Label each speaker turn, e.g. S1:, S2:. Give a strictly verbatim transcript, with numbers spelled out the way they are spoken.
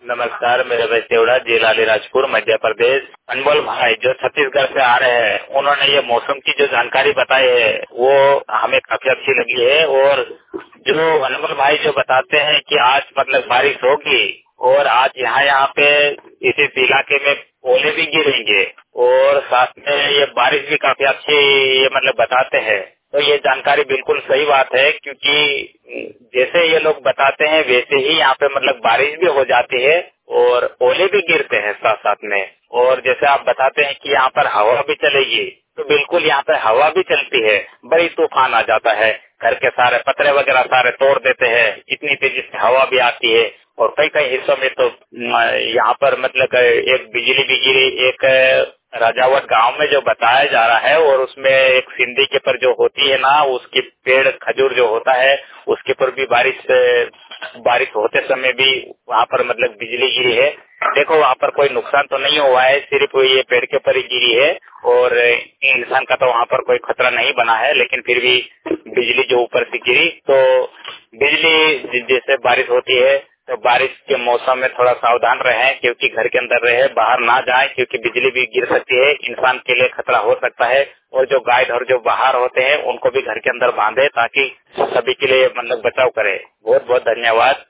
S1: नमस्कार, मेरे भाई देवड़ा, जिला अलीराजपुर, मध्य प्रदेश। अनमोल भाई जो छत्तीसगढ़ से आ रहे हैं, उन्होंने ये मौसम की जो जानकारी बताई है वो हमें काफी अच्छी लगी है। और जो अनमोल भाई जो बताते हैं कि आज मतलब बारिश होगी और आज यहाँ यहाँ पे इसी इलाके में ओले भी गिरेंगे और साथ में ये बारिश भी काफी अच्छी ये मतलब बताते हैं, तो ये जानकारी बिल्कुल सही बात है। क्योंकि जैसे ये लोग बताते हैं वैसे ही यहाँ पे मतलब बारिश भी हो जाती है और ओले भी गिरते हैं साथ साथ में। और जैसे आप बताते हैं कि यहाँ पर हवा भी चलेगी, तो बिल्कुल यहाँ पे हवा भी चलती है, बड़ी तूफान आ जाता है, घर के सारे पतरे वगैरह सारे तोड़ देते हैं, इतनी तेजी से हवा भी आती है। और कई कई हिस्सों में तो यहाँ पर मतलब एक बिजली भी गिरी, एक राजावट गांव में जो बताया जा रहा है, और उसमें एक सिंधी के पर जो होती है ना, उसकी पेड़ खजूर जो होता है उसके पर भी बारिश बारिश होते समय भी वहाँ पर मतलब बिजली गिरी है। देखो वहाँ पर कोई नुकसान तो नहीं हुआ है, सिर्फ ये पेड़ के ऊपर ही गिरी है और इंसान का तो वहाँ पर कोई खतरा नहीं बना है, लेकिन फिर भी बिजली जो ऊपर से गिरी, तो बिजली जैसे बारिश होती है तो बारिश के मौसम में थोड़ा सावधान रहें, क्योंकि घर के अंदर रहे, बाहर ना जाएं, क्योंकि बिजली भी गिर सकती है, इंसान के लिए खतरा हो सकता है। और जो गाइड और जो बाहर होते हैं उनको भी घर के अंदर बांधे ताकि सभी के लिए मतलब बचाव करे। बहुत बहुत धन्यवाद।